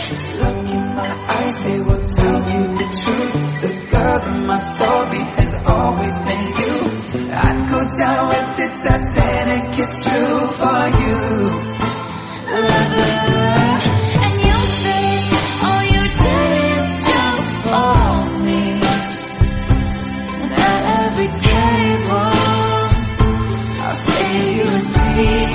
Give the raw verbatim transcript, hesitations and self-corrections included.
Look in my eyes, they will tell you the truth. The girl in my story has always been you. I'd go down with it, that's saying it gets true for you. Lover, and you say all you did is just for me. And at every table I'll say you a secret.